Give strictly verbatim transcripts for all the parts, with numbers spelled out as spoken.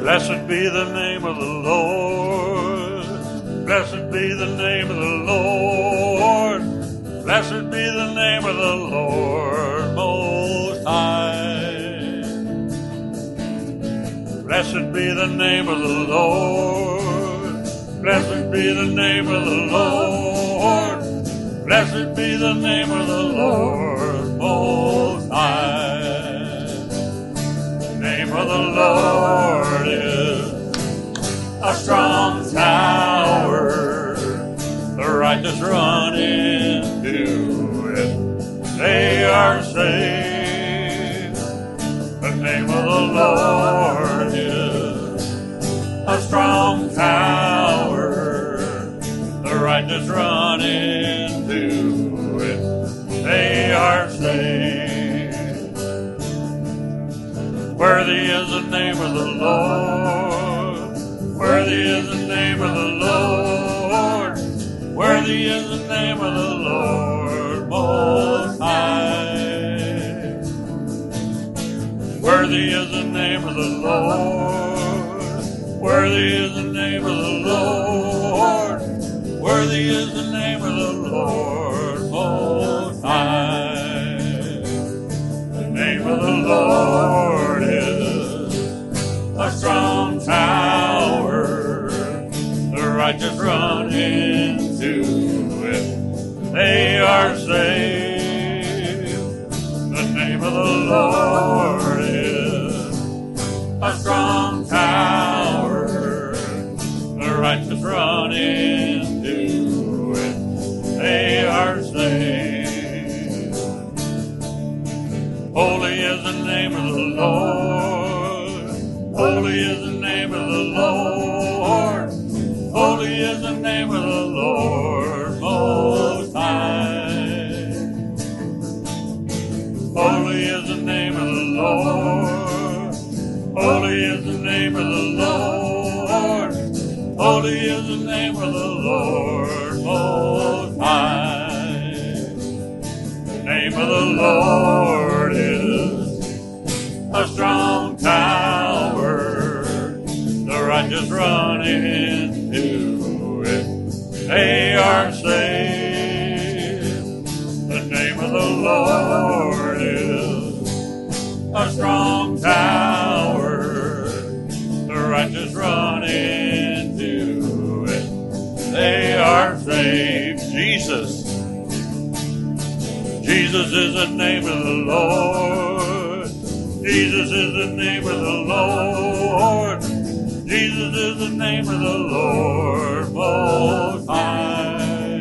Blessed be the name of the Lord. Blessed be the name of the Lord. Blessed be the name of the Lord Most High. Blessed be the name of the Lord. Blessed be the name of the Lord. Blessed be the name of the Lord Most High. The name of the Lord is a strong tower. The righteous run into it, they are saved. The name of the Lord is a strong tower. The righteous run into it, they are saved. Worthy is the name of the Lord. Worthy is the name of the Lord. Worthy is the name of the Lord Most High. Worthy is the name of the Lord. Worthy is the name of the Lord. Worthy is the name of the Lord Most High. The name of the Lord is a strong tower. The righteous run into it, they are saved. The name of the Lord is a strong tower. The righteous run into it, they are saved. Holy is the name of the Lord. Holy is the name of the Lord. Holy is the name of the Lord Most High. Holy is the name of the Lord. Holy is the name of the Lord. Holy is the name of the Lord Most High. The name of the Lord is a strong tower. The righteous run into it, they are saved. The name of the Lord is a strong tower. The righteous run into it, they are saved. Jesus. Jesus is the name of the Lord. Jesus is the name of the Lord. Jesus is the name of the Lord Most High.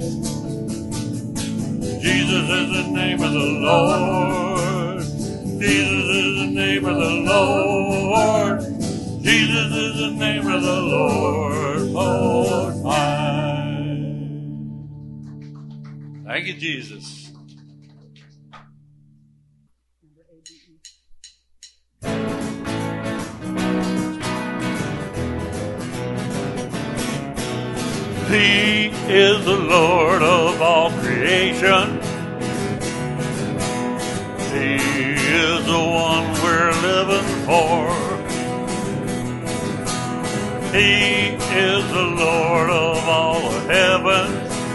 Jesus is the name of the Lord. Jesus is the name of the Lord. Jesus is the name of the Lord Most High. Thank you, Jesus. He is the Lord of all creation. He is the one we're living for. He is the Lord of all of heaven.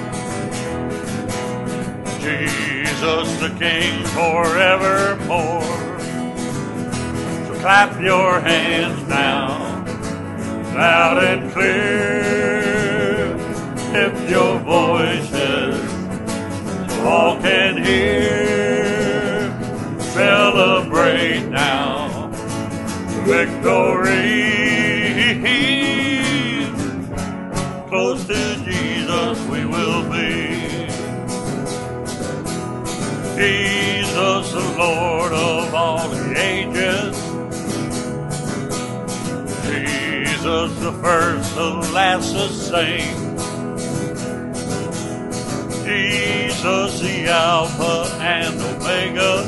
Jesus the King forevermore. So clap your hands now, loud and clear. Lift your voices, so all can hear. Celebrate now, victory. Close to Jesus we will be. Jesus, the Lord of all the ages. Jesus, the first, the last, the same. Jesus, the Alpha and Omega.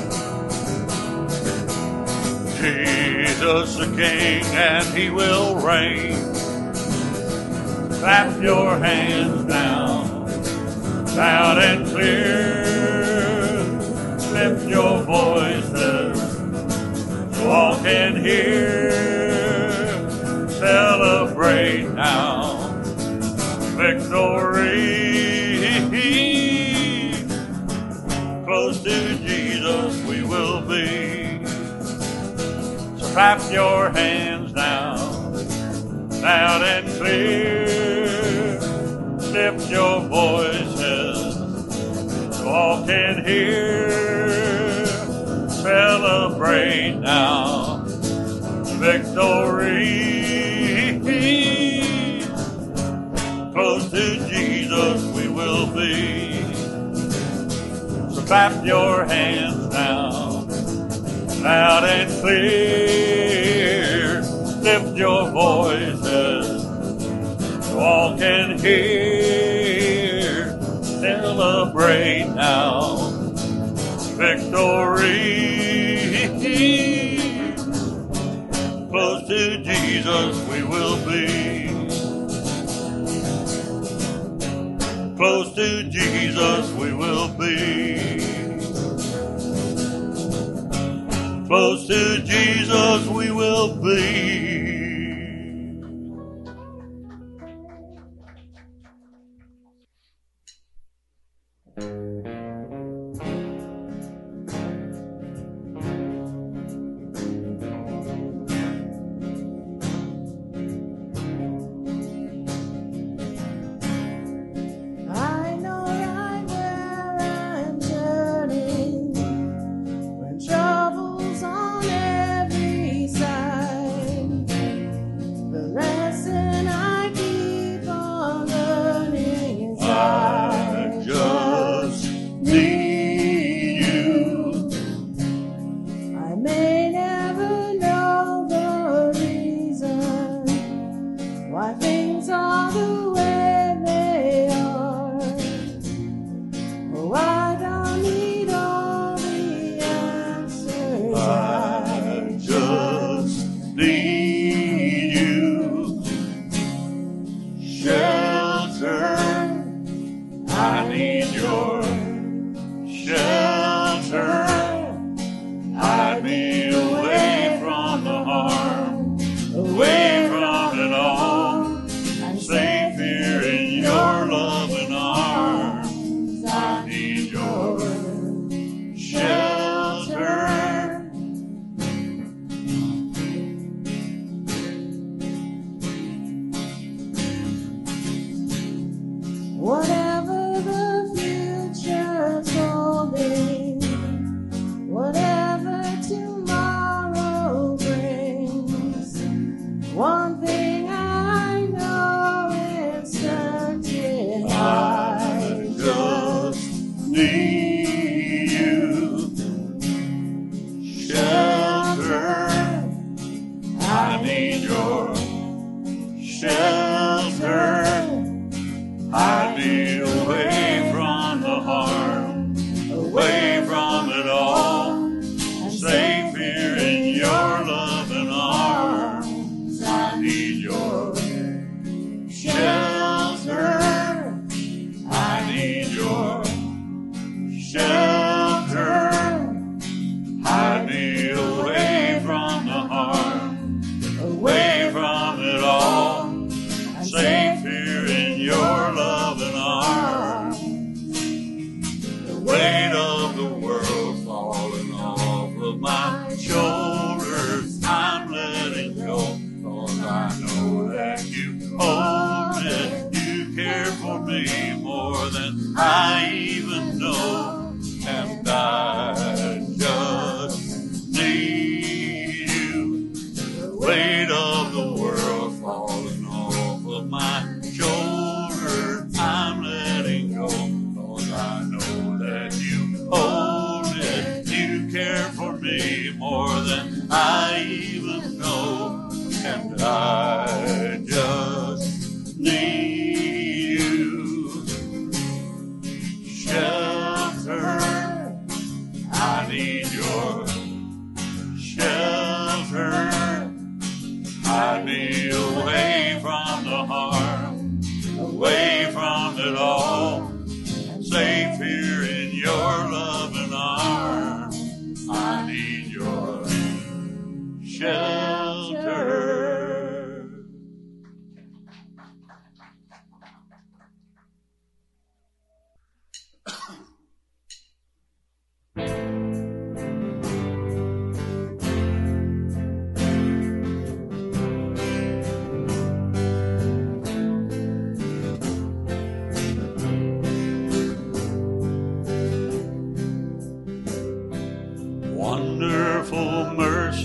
Jesus, the King, and He will reign. Clap your hands now, loud and clear. Lift your voices, so all can hear. victory. Close to Jesus we will be. So clap your hands now, loud and clear. Lift your voices so all can hear. Celebrate now, victory. Close to Jesus we will be. So clap your hands now, loud and clear. Lift your voices so all can hear. Celebrate now, victory. Close to Jesus we will be. Close to Jesus we will be. Close to Jesus we will be.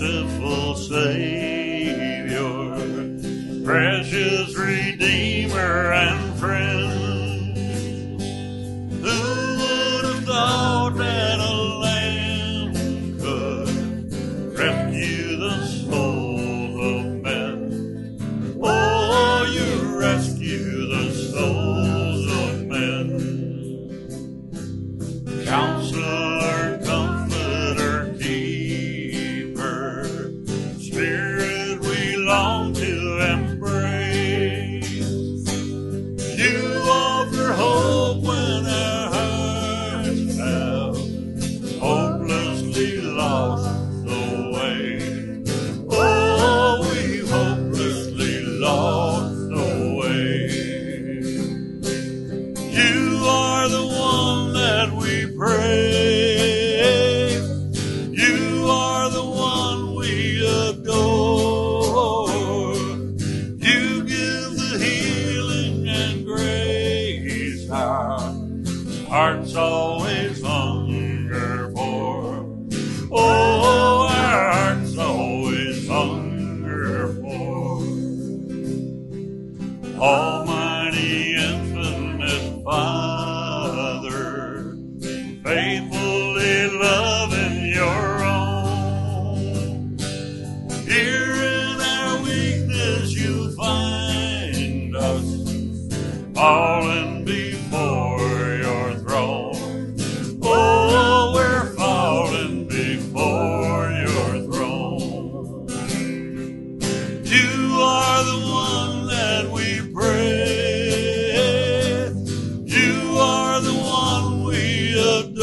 merciful Savior, precious Redeemer and friend. Who would have thought that a lamb could rescue the souls of men? Oh, you rescue the souls of men. Counselor, Comforter, Keeper, Spirit we long to embrace. You offer hope when our hearts have hopelessly lost the way. Oh, we've hopelessly lost the way. You are the one that we praise. You are the one we adore. You give the healing and grace our hearts always hunger for. Oh, our hearts always hunger for. Almighty infinite Father, faithfully loving your own. Here in our weakness you find us, falling before your throne. Oh, we're falling before your throne. You are the one that we praise. You are the one we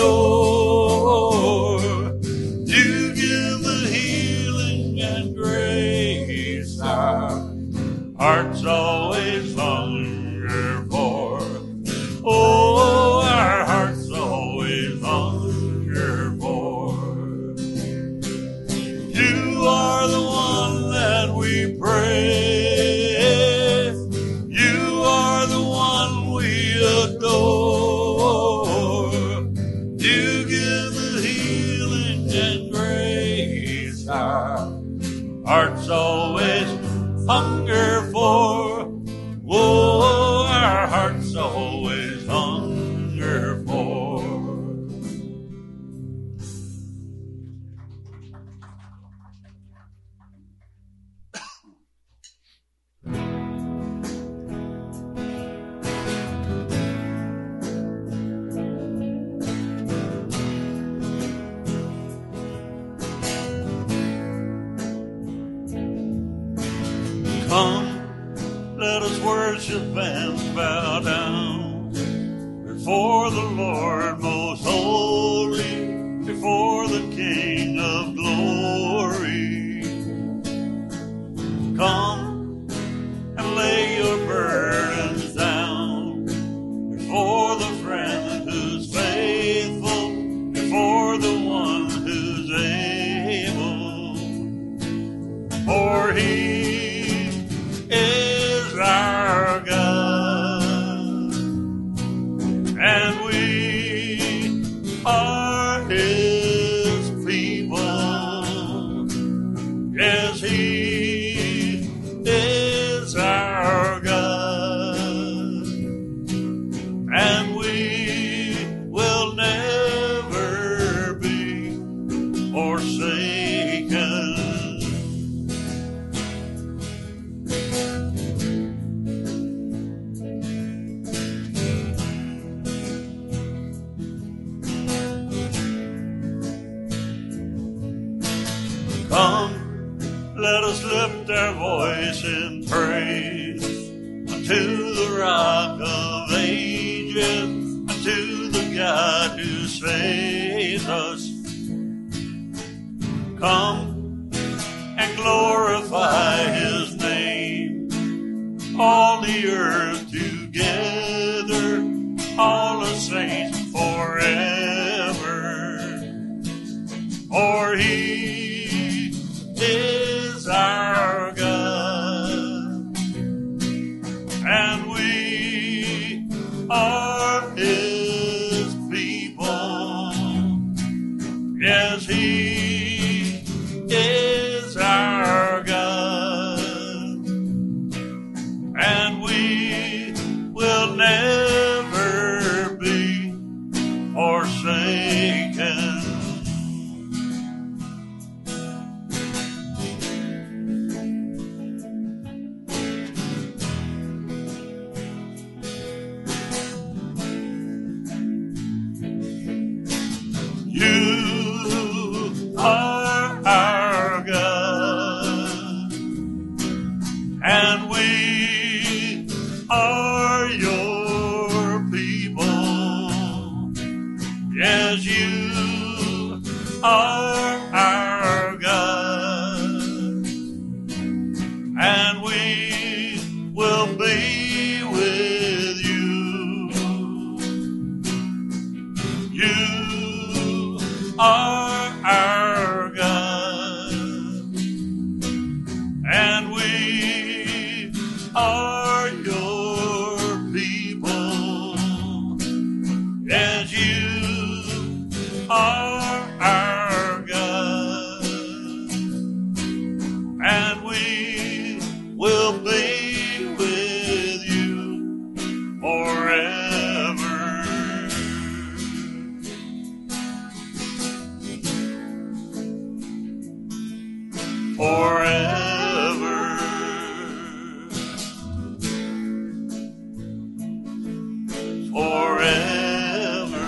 adore. You give the healing and grace our hearts always hunger for. Oh, our hearts always hunger for. You are the one that we praise. You are the one we adore. You give the healing and grace our hearts always hunger for. Oh, our hearts always hunger for. Come, let us worship and bow down before the Lord most holy, before the King of glory. Come and lay your burdens down before the friend who's faithful, before the one who's able. For he is our God, and we are his people. Yes, he is our God, and we will never be forsaken. Come, let us lift our voice in praise unto the Rock of Ages, unto the God who saves us. Come and glorify his name, all the earth together, all the saints forever. For he is our God, and we are his people. Yes, he is forsaken. You are our God, and we are your people. Yes, you are our God, and we will be with you. You are our God, and we are your people. As you are our God, and we will be with you forever. Forever. Forever.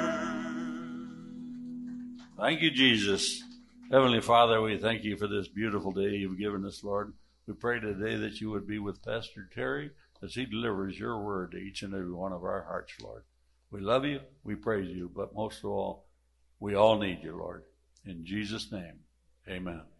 Thank you, Jesus. Heavenly Father, we thank you for this beautiful day you've given us, Lord. We pray today that you would be with Pastor Terry as he delivers your word to each and every one of our hearts, Lord. We love you, we praise you, but most of all, we all need you, Lord. In Jesus' name, amen.